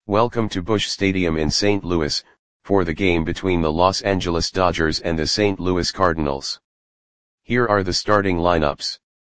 Welcome to Busch Stadium in St. Louis, for the game between the Los Angeles Dodgers and the St. Louis Cardinals. Here are the starting lineups.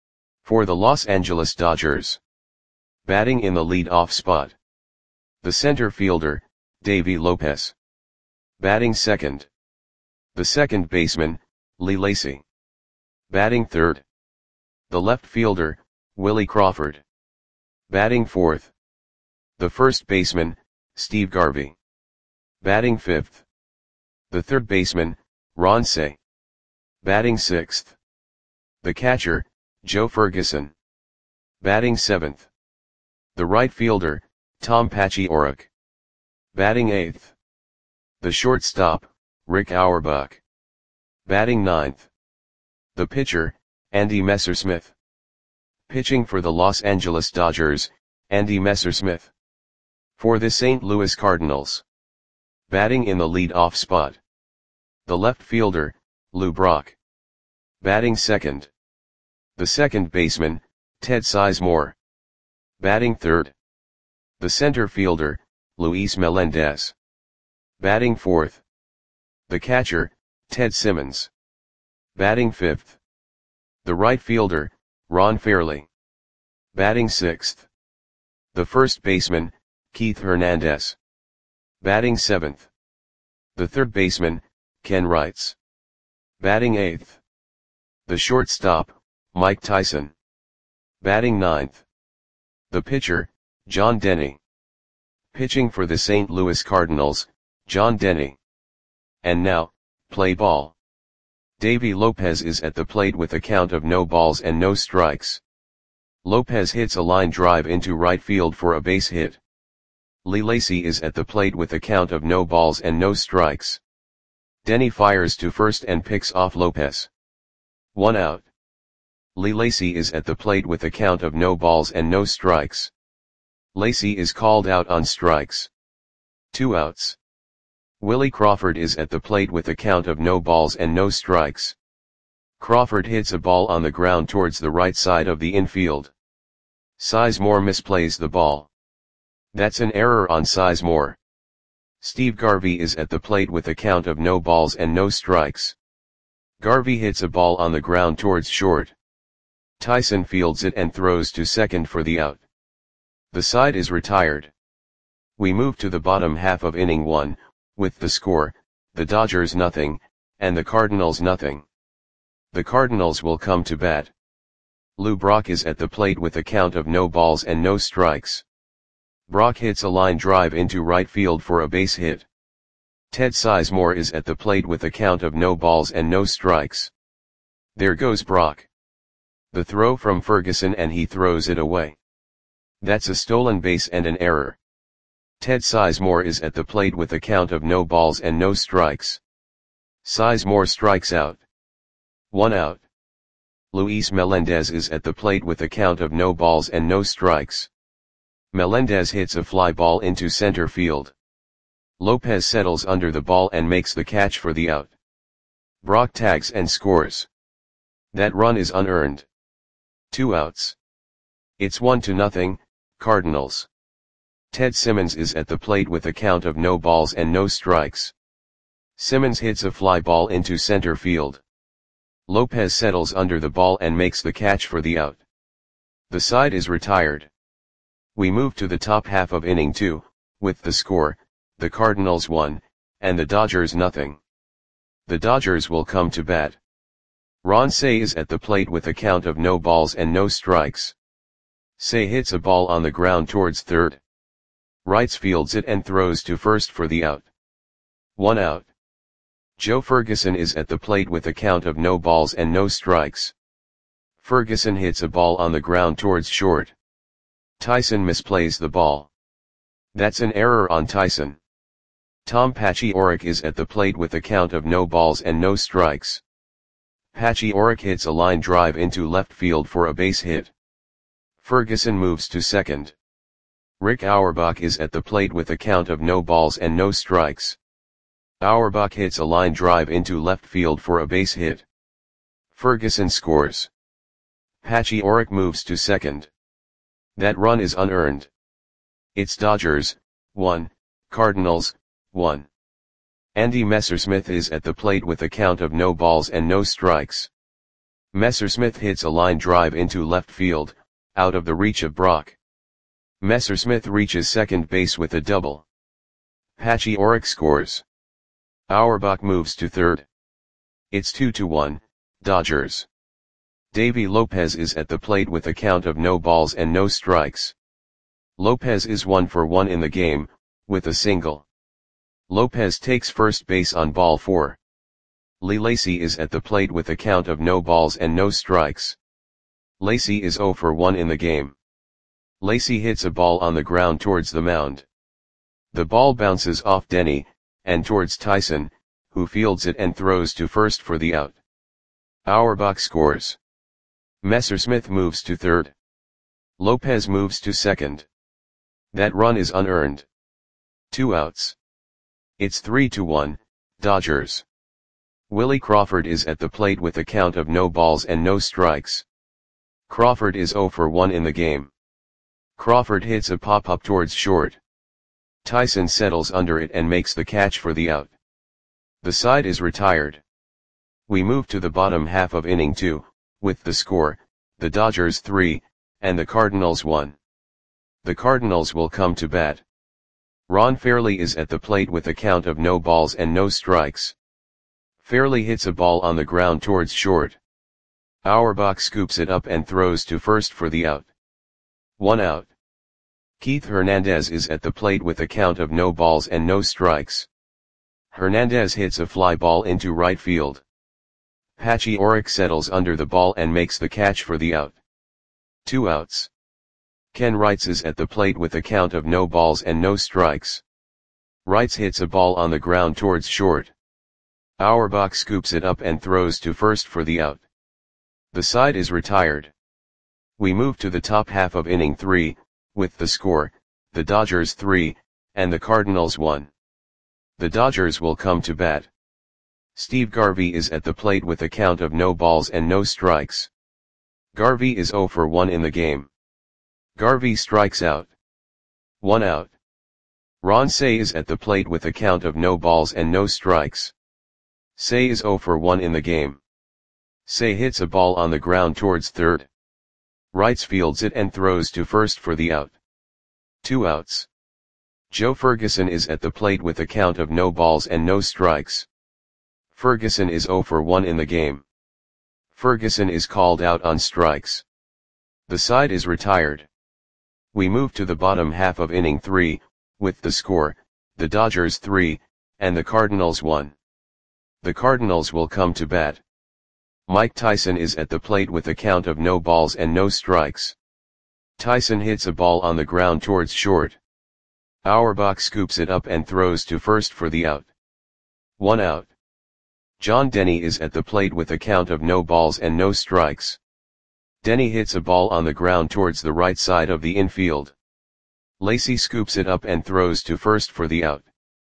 For the Los Angeles Dodgers. Batting in the lead-off spot. The center fielder, Davey Lopez. Batting second. The second baseman, Lee Lacy. Batting third. The left fielder, Willie Crawford. Batting fourth. The first baseman, Steve Garvey. Batting fifth. The third baseman, Ron Cey. Batting sixth. The catcher, Joe Ferguson. Batting seventh. The right fielder, Tom Paciorek. Batting eighth. The shortstop, Rick Auerbach. Batting ninth. The pitcher, Andy Messersmith. Pitching for the Los Angeles Dodgers, Andy Messersmith. For the St. Louis Cardinals. Batting in the lead-off spot. The left fielder, Lou Brock. Batting second. The second baseman, Ted Sizemore. Batting third. The center fielder, Luis Melendez. Batting fourth. The catcher, Ted Simmons. Batting fifth. The right fielder, Ron Fairly. Batting sixth. The first baseman, Keith Hernandez. Batting seventh. The third baseman, Ken Wrights. Batting eighth. The shortstop, Mike Tyson. Batting ninth. The pitcher, John Denny. Pitching for the St. Louis Cardinals, John Denny. And now, play ball. Davey Lopez is at the plate with a count of no balls and no strikes. Lopez hits a line drive into right field for a base hit. Lee Lacy is at the plate with a count of no balls and no strikes. Denny fires to first and picks off Lopez. 1 out. Lee Lacy is at the plate with a count of no balls and no strikes. Lacy is called out on strikes. 2 outs. Willie Crawford is at the plate with a count of no balls and no strikes. Crawford hits a ball on the ground towards the right side of the infield. Sizemore misplays the ball. That's an error on Sizemore. Steve Garvey is at the plate with a count of no balls and no strikes. Garvey hits a ball on the ground towards short. Tyson fields it and throws to second for the out. The side is retired. We move to the bottom half of inning 1, with the score, the Dodgers nothing, and the Cardinals nothing. The Cardinals will come to bat. Lou Brock is at the plate with a count of no balls and no strikes. Brock hits a line drive into right field for a base hit. Ted Sizemore is at the plate with a count of no balls and no strikes. There goes Brock. The throw from Ferguson and he throws it away. That's a stolen base and an error. Ted Sizemore is at the plate with a count of no balls and no strikes. Sizemore strikes out. 1 out. Luis Melendez is at the plate with a count of no balls and no strikes. Melendez hits a fly ball into center field. Lopez settles under the ball and makes the catch for the out. Brock tags and scores. That run is unearned. 2 outs. It's 1-0, Cardinals. Ted Simmons is at the plate with a count of no balls and no strikes. Simmons hits a fly ball into center field. Lopez settles under the ball and makes the catch for the out. The side is retired. We move to the top half of inning 2, with the score, the Cardinals 1, and the Dodgers nothing. The Dodgers will come to bat. Ron Cey is at the plate with a count of no balls and no strikes. Cey hits a ball on the ground towards third. Wrights fields it and throws to first for the out. 1 out. Joe Ferguson is at the plate with a count of no balls and no strikes. Ferguson hits a ball on the ground towards short. Tyson misplays the ball. That's an error on Tyson. Tom Paciorek is at the plate with a count of no balls and no strikes. Paciorek hits a line drive into left field for a base hit. Ferguson moves to second. Rick Auerbach is at the plate with a count of no balls and no strikes. Auerbach hits a line drive into left field for a base hit. Ferguson scores. Paciorek moves to second. That run is unearned. It's Dodgers, 1, Cardinals, 1. Andy Messersmith is at the plate with a count of no balls and no strikes. Messersmith hits a line drive into left field, out of the reach of Brock. Messersmith reaches second base with a double. Patchy Orrick scores. Auerbach moves to third. It's 2-1, Dodgers. Davy Lopez is at the plate with a count of no balls and no strikes. Lopez is 1 for 1 in the game, with a single. Lopez takes first base on ball 4. Lee Lacy is at the plate with a count of no balls and no strikes. Lacy is 0 for 1 in the game. Lacy hits a ball on the ground towards the mound. The ball bounces off Denny, and towards Tyson, who fields it and throws to first for the out. Auerbach scores. Messersmith moves to third. Lopez moves to second. That run is unearned. 2 outs. It's 3-1, Dodgers. Willie Crawford is at the plate with a count of no balls and no strikes. Crawford is 0 for 1 in the game. Crawford hits a pop-up towards short. Tyson settles under it and makes the catch for the out. The side is retired. We move to the bottom half of inning 2, with the score, the Dodgers 3, and the Cardinals 1. The Cardinals will come to bat. Ron Fairley is at the plate with a count of no balls and no strikes. Fairley hits a ball on the ground towards short. Auerbach scoops it up and throws to first for the out. 1 out. Keith Hernandez is at the plate with a count of no balls and no strikes. Hernandez hits a fly ball into right field. Patchy Orrick settles under the ball and makes the catch for the out. 2 outs. Ken Wrights is at the plate with a count of no balls and no strikes. Wrights hits a ball on the ground towards short. Auerbach scoops it up and throws to first for the out. The side is retired. We move to the top half of inning 3, with the score, the Dodgers 3, and the Cardinals 1. The Dodgers will come to bat. Steve Garvey is at the plate with a count of no balls and no strikes. Garvey is 0 for 1 in the game. Garvey strikes out. 1 out. Ron Cey is at the plate with a count of no balls and no strikes. Cey is 0 for 1 in the game. Cey hits a ball on the ground towards third. Wrights fields it and throws to first for the out. 2 outs. Joe Ferguson is at the plate with a count of no balls and no strikes. Ferguson is 0 for 1 in the game. Ferguson is called out on strikes. The side is retired. We move to the bottom half of inning 3, with the score, the Dodgers 3, and the Cardinals 1. The Cardinals will come to bat. Mike Tyson is at the plate with a count of no balls and no strikes. Tyson hits a ball on the ground towards short. Auerbach scoops it up and throws to first for the out. 1 out. John Denny is at the plate with a count of no balls and no strikes. Denny hits a ball on the ground towards the right side of the infield. Lacy scoops it up and throws to first for the out.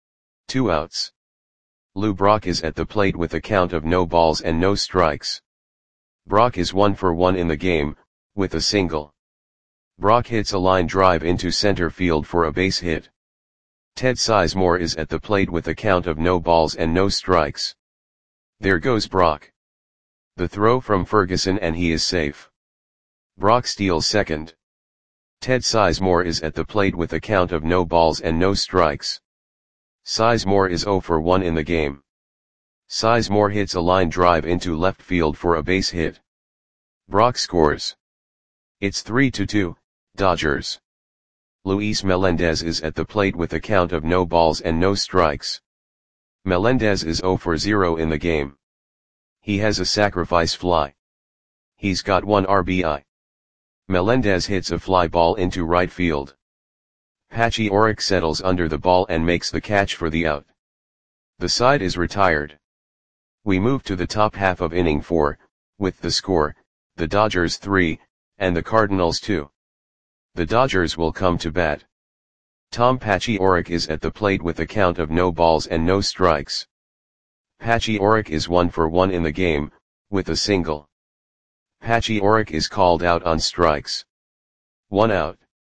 2 outs. Lou Brock is at the plate with a count of no balls and no strikes. Brock is 1 for 1 in the game, with a single. Brock hits a line drive into center field for a base hit. Ted Sizemore is at the plate with a count of no balls and no strikes. There goes Brock. The throw from Ferguson and he is safe. Brock steals second. Ted Sizemore is at the plate with a count of no balls and no strikes. Sizemore is 0 for 1 in the game. Sizemore hits a line drive into left field for a base hit. Brock scores. It's 3-2, Dodgers. Luis Melendez is at the plate with a count of no balls and no strikes. Melendez is 0 for 0 in the game. He has a sacrifice fly. He's got 1 RBI. Melendez hits a fly ball into right field. Patchy Orrick settles under the ball and makes the catch for the out. The side is retired. We move to the top half of inning 4, with the score, the Dodgers 3, and the Cardinals 2. The Dodgers will come to bat. Tom Patchy Orrick is at the plate with a count of no balls and no strikes. Patchy Orrick is 1 for 1 in the game, with a single. Patchy Orrick is called out on strikes. 1 out.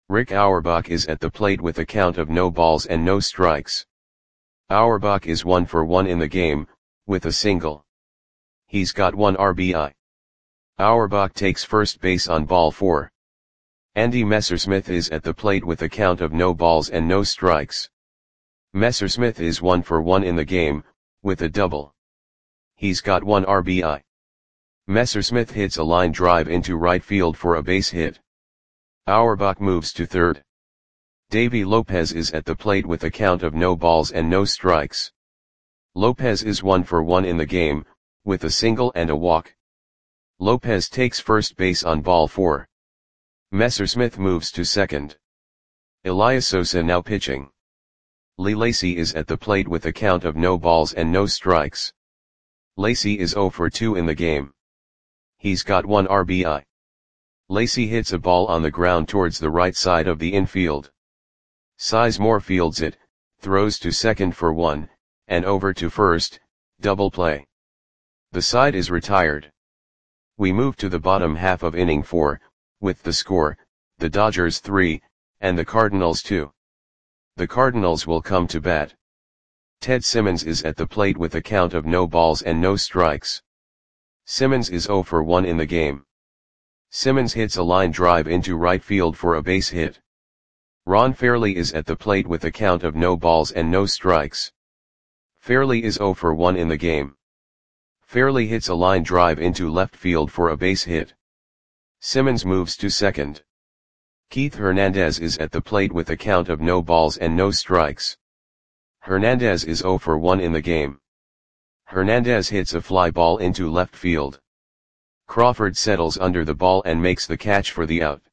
Rick Auerbach is at the plate with a count of no balls and no strikes. Auerbach is 1 for 1 in the game, with a single. He's got 1 RBI. Auerbach takes first base on ball 4. Andy Messersmith is at the plate with a count of no balls and no strikes. Messersmith is 1 for 1 in the game, with a double. He's got 1 RBI. Messersmith hits a line drive into right field for a base hit. Auerbach moves to third. Davy Lopez is at the plate with a count of no balls and no strikes. Lopez is 1 for 1 in the game, with a single and a walk. Lopez takes first base on ball 4. Messersmith moves to second. Elias Sosa now pitching. Lee Lacy is at the plate with a count of no balls and no strikes. Lacy is 0 for 2 in the game. He's got 1 RBI. Lacy hits a ball on the ground towards the right side of the infield. Sizemore fields it, throws to second for 1, and over to first, double play. The side is retired. We move to the bottom half of inning 4, with the score, the Dodgers 3, and the Cardinals 2. The Cardinals will come to bat. Ted Simmons is at the plate with a count of no balls and no strikes. Simmons is 0 for 1 in the game. Simmons hits a line drive into right field for a base hit. Ron Fairly is at the plate with a count of no balls and no strikes. Fairly is 0 for 1 in the game. Fairly hits a line drive into left field for a base hit. Simmons moves to second. Keith Hernandez is at the plate with a count of no balls and no strikes. Hernandez is 0 for 1 in the game. Hernandez hits a fly ball into left field. Crawford settles under the ball and makes the catch for the out.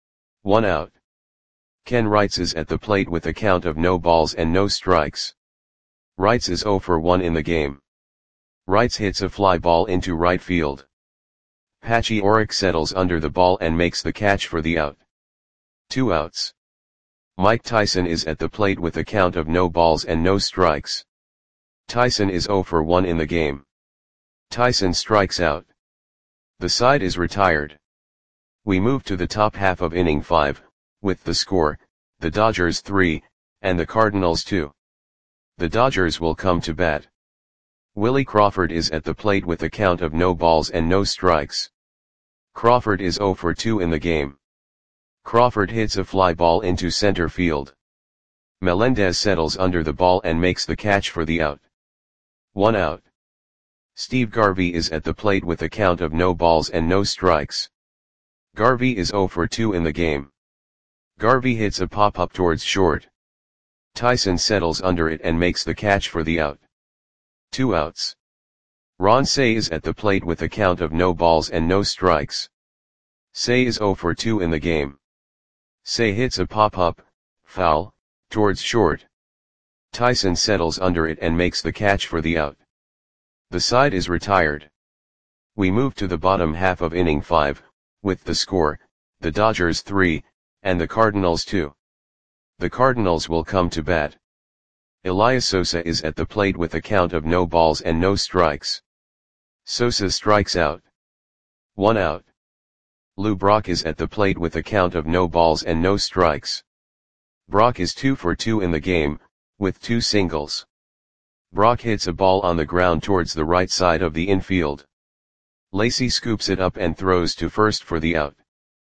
1 out. Ken Wrights is at the plate with a count of no balls and no strikes. Wrights is 0 for 1 in the game. Wrights hits a fly ball into right field. Patchy Orrick settles under the ball and makes the catch for the out. 2 outs. Mike Tyson is at the plate with a count of no balls and no strikes. Tyson is 0 for 1 in the game. Tyson strikes out. The side is retired. We move to the top half of inning 5, with the score, the Dodgers 3, and the Cardinals 2. The Dodgers will come to bat. Willie Crawford is at the plate with a count of no balls and no strikes. Crawford is 0 for 2 in the game. Crawford hits a fly ball into center field. Melendez settles under the ball and makes the catch for the out. 1 out. Steve Garvey is at the plate with a count of no balls and no strikes. Garvey is 0 for 2 in the game. Garvey hits a pop-up towards short. Tyson settles under it and makes the catch for the out. 2 outs. Ron Cey is at the plate with a count of no balls and no strikes. Cey is 0 for 2 in the game. Cey hits a pop-up, foul, towards short. Tyson settles under it and makes the catch for the out. The side is retired. We move to the bottom half of inning 5, with the score, the Dodgers 3, and the Cardinals 2. The Cardinals will come to bat. Elias Sosa is at the plate with a count of no balls and no strikes. Sosa strikes out. 1 out. Lou Brock is at the plate with a count of no balls and no strikes. Brock is 2 for 2 in the game, with 2 singles. Brock hits a ball on the ground towards the right side of the infield. Lacy scoops it up and throws to first for the out.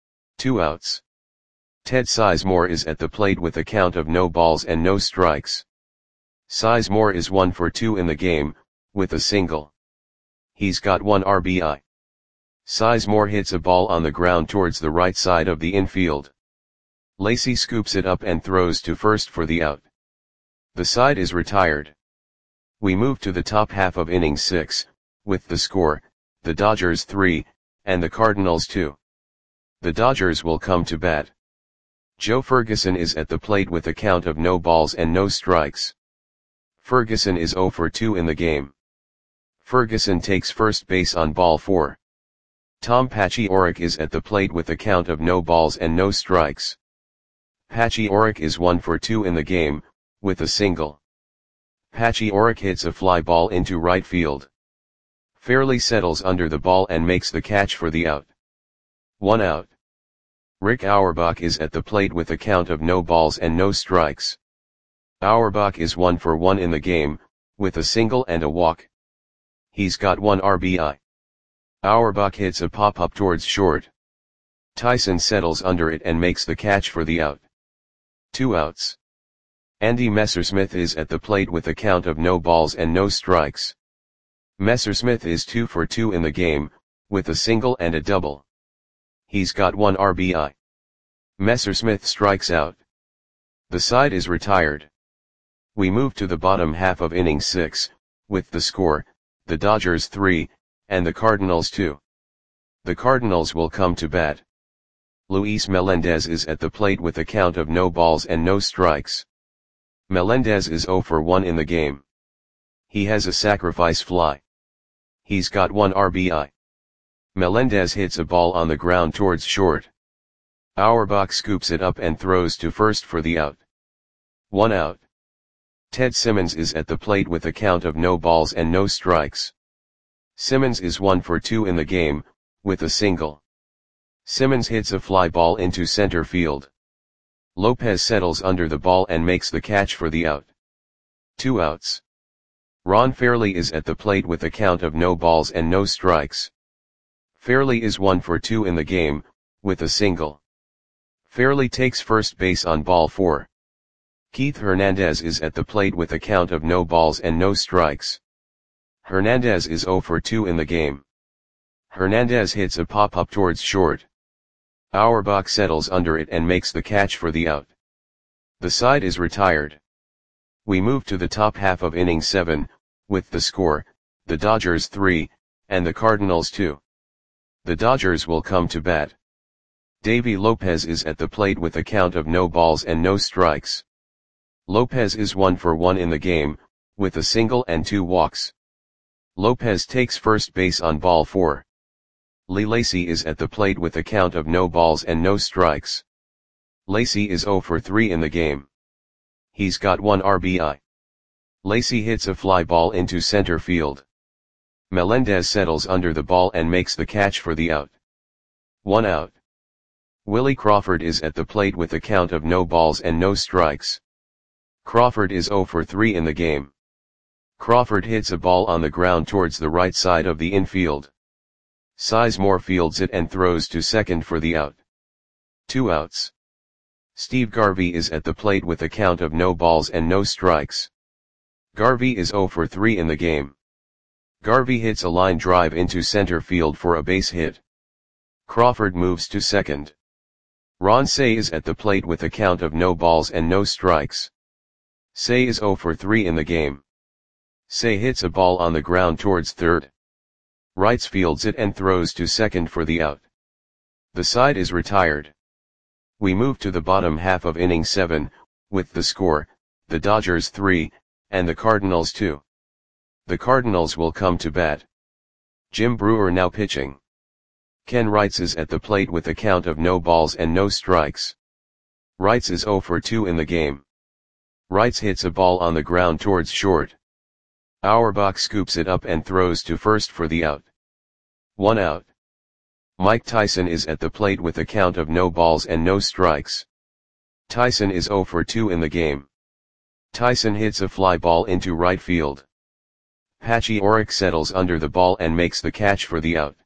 2 outs. Ted Sizemore is at the plate with a count of no balls and no strikes. Sizemore is 1 for 2 in the game, with a single. He's got 1 RBI. Sizemore hits a ball on the ground towards the right side of the infield. Lacy scoops it up and throws to first for the out. The side is retired. We move to the top half of inning 6, with the score, the Dodgers 3, and the Cardinals 2. The Dodgers will come to bat. Joe Ferguson is at the plate with a count of no balls and no strikes. Ferguson is 0 for 2 in the game. Ferguson takes first base on ball 4. Tom Patchy Orrick is at the plate with a count of no balls and no strikes. Patchy Orrick is 1 for 2 in the game, with a single. Patchy Orrick hits a fly ball into right field. Fairly settles under the ball and makes the catch for the out. 1 out. Rick Auerbach is at the plate with a count of no balls and no strikes. Auerbach is 1 for 1 in the game, with a single and a walk. He's got 1 RBI. Auerbach hits a pop-up towards short. Tyson settles under it and makes the catch for the out. 2 outs. Andy Messersmith is at the plate with a count of no balls and no strikes. Messersmith is 2 for 2 in the game, with a single and a double. He's got 1 RBI. Messersmith strikes out. The side is retired. We move to the bottom half of inning 6, with the score, the Dodgers 3, and the Cardinals 2. The Cardinals will come to bat. Luis Melendez is at the plate with a count of no balls and no strikes. Melendez is 0 for 1 in the game. He has a sacrifice fly. He's got 1 RBI. Melendez hits a ball on the ground towards short. Auerbach scoops it up and throws to first for the out. 1 out. Ted Simmons is at the plate with a count of no balls and no strikes. Simmons is 1 for 2 in the game, with a single. Simmons hits a fly ball into center field. Lopez settles under the ball and makes the catch for the out. 2 outs. Ron Fairly is at the plate with a count of no balls and no strikes. Fairly is 1 for 2 in the game, with a single. Fairly takes first base on ball 4. Keith Hernandez is at the plate with a count of no balls and no strikes. Hernandez is 0 for 2 in the game. Hernandez hits a pop-up towards short. Auerbach settles under it and makes the catch for the out. The side is retired. We move to the top half of inning 7, with the score, the Dodgers 3, and the Cardinals 2. The Dodgers will come to bat. Davy Lopez is at the plate with a count of no balls and no strikes. Lopez is 1 for 1 in the game, with a single and 2 walks. Lopez takes first base on ball 4. Lee Lacy is at the plate with a count of no balls and no strikes. Lacy is 0 for 3 in the game. He's got 1 RBI. Lacy hits a fly ball into center field. Melendez settles under the ball and makes the catch for the out. 1 out. Willie Crawford is at the plate with a count of no balls and no strikes. Crawford is 0 for 3 in the game. Crawford hits a ball on the ground towards the right side of the infield. Sizemore fields it and throws to second for the out. 2 outs. Steve Garvey is at the plate with a count of no balls and no strikes. Garvey is 0 for 3 in the game. Garvey hits a line drive into center field for a base hit. Crawford moves to second. Ron Cey is at the plate with a count of no balls and no strikes. Cey is 0 for 3 in the game. Cey hits a ball on the ground towards third. Wrights fields it and throws to second for the out. The side is retired. We move to the bottom half of inning 7, with the score, the Dodgers 3, and the Cardinals 2. The Cardinals will come to bat. Jim Brewer now pitching. Ken Wrights is at the plate with a count of no balls and no strikes. Wrights is 0 for 2 in the game. Wrights hits a ball on the ground towards short. Auerbach scoops it up and throws to first for the out. 1 out. Mike Tyson is at the plate with a count of no balls and no strikes. Tyson is 0 for 2 in the game. Tyson hits a fly ball into right field. Patchy Orrick settles under the ball and makes the catch for the out.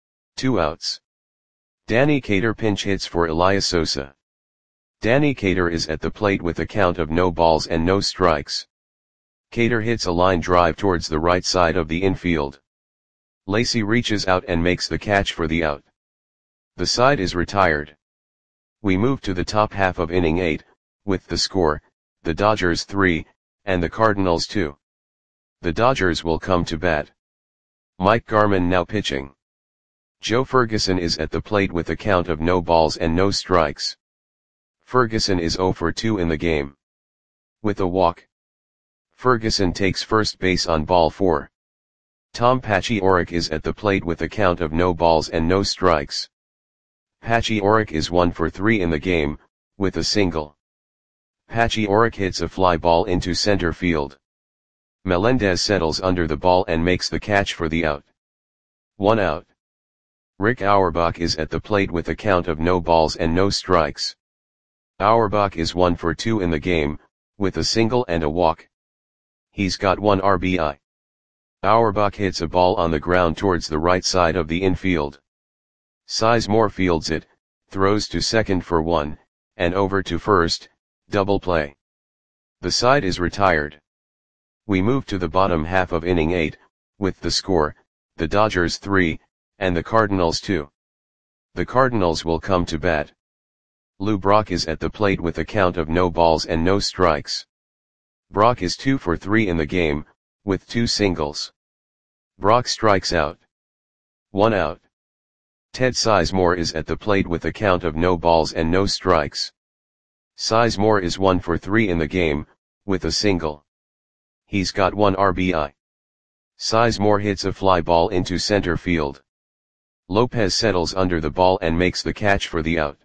2 outs. Danny Cater pinch hits for Elias Sosa. Danny Cater is at the plate with a count of no balls and no strikes. Cater hits a line drive towards the right side of the infield. Lacy reaches out and makes the catch for the out. The side is retired. We move to the top half of inning 8, with the score, the Dodgers 3, and the Cardinals 2. The Dodgers will come to bat. Mike Garman now pitching. Joe Ferguson is at the plate with a count of no balls and no strikes. Ferguson is 0 for 2 in the game. With a walk. Ferguson takes first base on ball 4. Tom Patchy Orrick is at the plate with a count of no balls and no strikes. Patchy Orrick is 1 for 3 in the game, with a single. Patchy Orrick hits a fly ball into center field. Melendez settles under the ball and makes the catch for the out. 1 out. Rick Auerbach is at the plate with a count of no balls and no strikes. Auerbach is 1 for 2 in the game, with a single and a walk. He's got 1 RBI. Auerbach hits a ball on the ground towards the right side of the infield. Sizemore fields it, throws to second for 1, and over to first, double play. The side is retired. We move to the bottom half of inning 8, with the score, the Dodgers 3, and the Cardinals 2. The Cardinals will come to bat. Lou Brock is at the plate with a count of no balls and no strikes. Brock is 2 for 3 in the game, with 2 singles. Brock strikes out. 1 out. Ted Sizemore is at the plate with a count of no balls and no strikes. Sizemore is 1 for 3 in the game, with a single. He's got 1 RBI. Sizemore hits a fly ball into center field. Lopez settles under the ball and makes the catch for the out.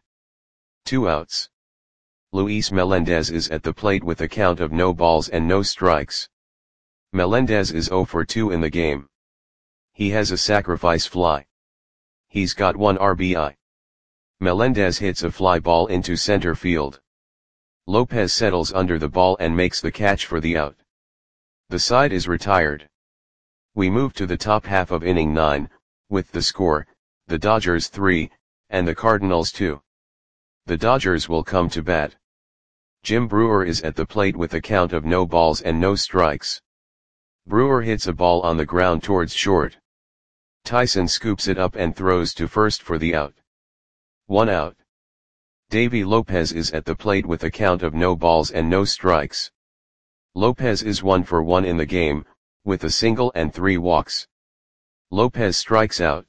2 outs. Luis Melendez is at the plate with a count of no balls and no strikes. Melendez is 0 for 2 in the game. He has a sacrifice fly. He's got 1 RBI. Melendez hits a fly ball into center field. Lopez settles under the ball and makes the catch for the out. The side is retired. We move to the top half of inning 9, with the score, the Dodgers 3, and the Cardinals 2. The Dodgers will come to bat. Jim Brewer is at the plate with a count of no balls and no strikes. Brewer hits a ball on the ground towards short. Tyson scoops it up and throws to first for the out. 1 out. Davy Lopez is at the plate with a count of no balls and no strikes. Lopez is 1 for 1 in the game, with a single and 3 walks. Lopez strikes out.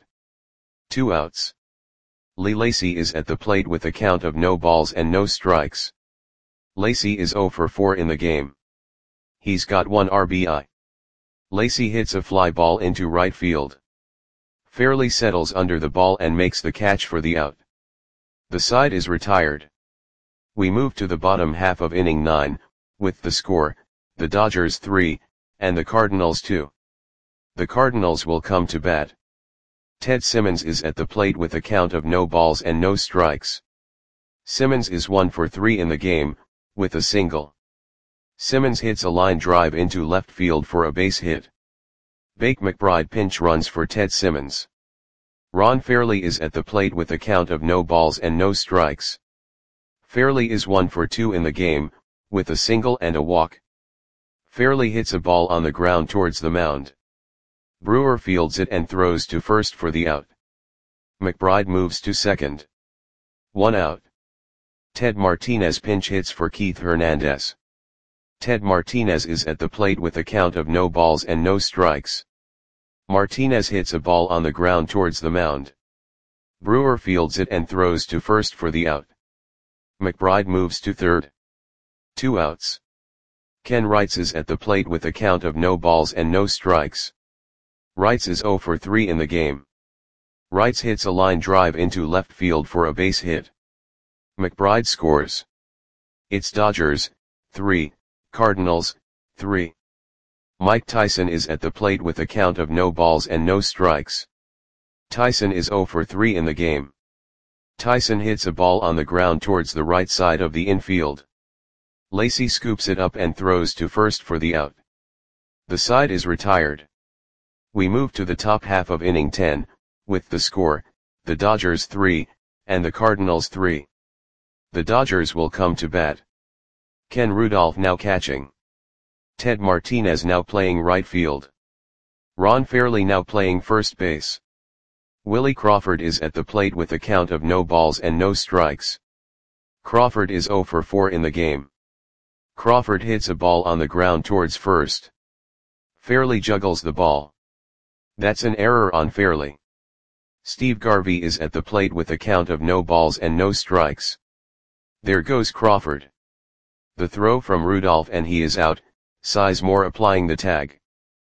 2 outs. Lee Lacy is at the plate with a count of no balls and no strikes. Lacy is 0 for 4 in the game. He's got 1 RBI. Lacy hits a fly ball into right field. Fairley settles under the ball and makes the catch for the out. The side is retired. We move to the bottom half of inning 9, with the score, the Dodgers 3, and the Cardinals 2. The Cardinals will come to bat. Ted Simmons is at the plate with a count of no balls and no strikes. Simmons is 1 for 3 in the game, with a single. Simmons hits a line drive into left field for a base hit. Bake McBride pinch runs for Ted Simmons. Ron Fairley is at the plate with a count of no balls and no strikes. Fairley is 1 for 2 in the game, with a single and a walk. Fairley hits a ball on the ground towards the mound. Brewer fields it and throws to first for the out. McBride moves to second. 1 out. Ted Martinez pinch hits for Keith Hernandez. Ted Martinez is at the plate with a count of no balls and no strikes. Martinez hits a ball on the ground towards the mound. Brewer fields it and throws to first for the out. McBride moves to third. 2 outs. Ken Wrights is at the plate with a count of no balls and no strikes. Wrights is 0 for 3 in the game. Wrights hits a line drive into left field for a base hit. McBride scores. It's Dodgers 3, Cardinals 3. Mike Tyson is at the plate with a count of no balls and no strikes. Tyson is 0 for 3 in the game. Tyson hits a ball on the ground towards the right side of the infield. Lacy scoops it up and throws to first for the out. The side is retired. We move to the top half of inning 10, with the score, the Dodgers 3, and the Cardinals 3. The Dodgers will come to bat. Ken Rudolph now catching. Ted Martinez now playing right field. Ron Fairley now playing first base. Willie Crawford is at the plate with a count of no balls and no strikes. Crawford is 0 for 4 in the game. Crawford hits a ball on the ground towards first. Fairley juggles the ball. That's an error on Fairley. Steve Garvey is at the plate with a count of no balls and no strikes. There goes Crawford. The throw from Rudolph and he is out, Sizemore applying the tag.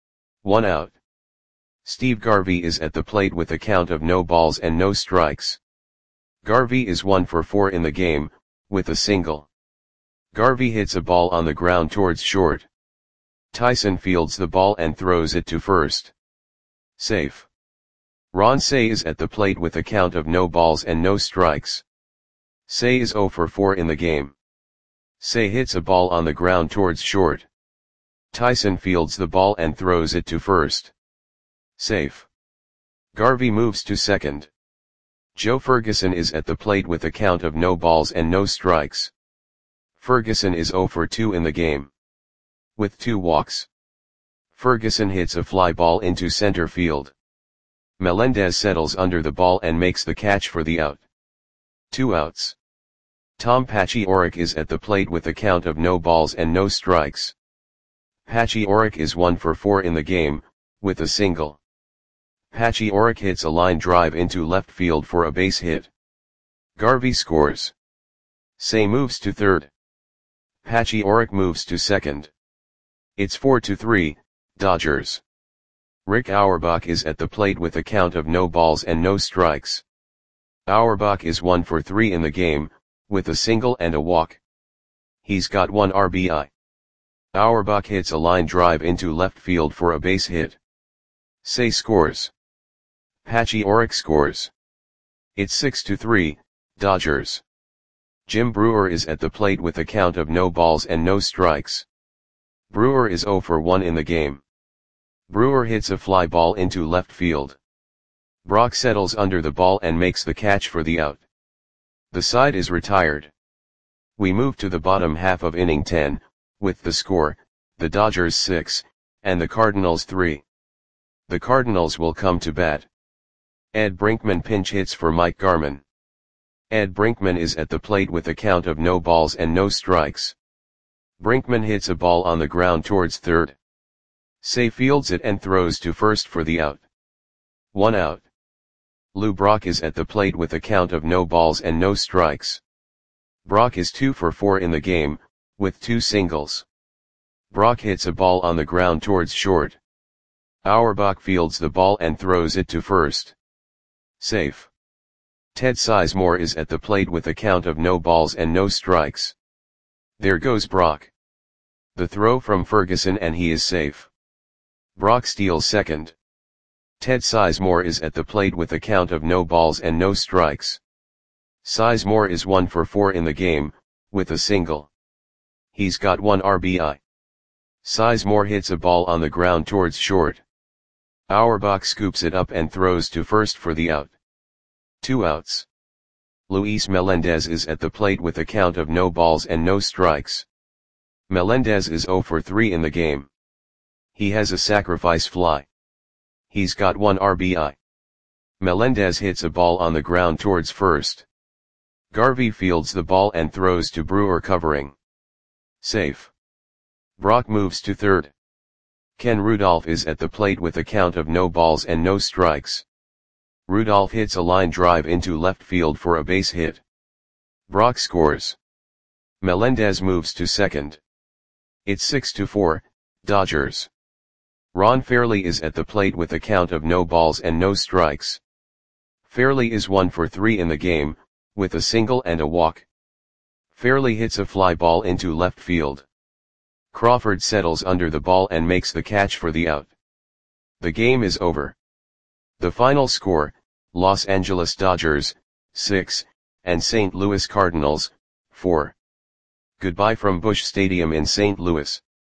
1 out. Steve Garvey is at the plate with a count of no balls and no strikes. Garvey is 1 for 4 in the game, with a single. Garvey hits a ball on the ground towards short. Tyson fields the ball and throws it to first. Safe. Ron Cey is at the plate with a count of no balls and no strikes. Cey is 0 for 4 in the game. Cey hits a ball on the ground towards short. Tyson fields the ball and throws it to first. Safe. Garvey moves to second. Joe Ferguson is at the plate with a count of no balls and no strikes. Ferguson is 0 for 2 in the game. With 2 walks. Ferguson hits a fly ball into center field. Melendez settles under the ball and makes the catch for the out. 2 outs. Tom Paciorek is at the plate with a count of no balls and no strikes. Paciorek is 1 for 4 in the game, with a single. Paciorek hits a line drive into left field for a base hit. Garvey scores. Cey moves to third. Paciorek moves to second. It's 4-3, Dodgers. Rick Auerbach is at the plate with a count of no balls and no strikes. Auerbach is 1 for 3 in the game, with a single and a walk. He's got 1 RBI. Auerbach hits a line drive into left field for a base hit. Cey scores. Paciorek scores. It's 6-3, Dodgers. Jim Brewer is at the plate with a count of no balls and no strikes. Brewer is 0 for 1 in the game. Brewer hits a fly ball into left field. Brock settles under the ball and makes the catch for the out. The side is retired. We move to the bottom half of inning 10, with the score, the Dodgers 6, and the Cardinals 3. The Cardinals will come to bat. Ed Brinkman pinch hits for Mike Garman. Ed Brinkman is at the plate with a count of no balls and no strikes. Brinkman hits a ball on the ground towards third. Cey fields it and throws to first for the out. 1 out. Lou Brock is at the plate with a count of no balls and no strikes. Brock is 2 for 4 in the game, with 2 singles. Brock hits a ball on the ground towards short. Auerbach fields the ball and throws it to first. Safe. Ted Sizemore is at the plate with a count of no balls and no strikes. There goes Brock. The throw from Ferguson and he is safe. Brock steals second. Ted Sizemore is at the plate with a count of no balls and no strikes. Sizemore is 1 for 4 in the game, with a single. He's got 1 RBI. Sizemore hits a ball on the ground towards short. Auerbach scoops it up and throws to first for the out. 2 outs. Luis Melendez is at the plate with a count of no balls and no strikes. Melendez is 0 for 3 in the game. He has a sacrifice fly. He's got 1 RBI. Melendez hits a ball on the ground towards first. Garvey fields the ball and throws to Brewer covering. Safe. Brock moves to third. Ken Rudolph is at the plate with a count of no balls and no strikes. Rudolph hits a line drive into left field for a base hit. Brock scores. Melendez moves to second. It's 6-4, Dodgers. Ron Fairly is at the plate with a count of no balls and no strikes. Fairly is 1 for 3 in the game, with a single and a walk. Fairly hits a fly ball into left field. Crawford settles under the ball and makes the catch for the out. The game is over. The final score, Los Angeles Dodgers, 6, and St. Louis Cardinals, 4. Goodbye from Busch Stadium in St. Louis.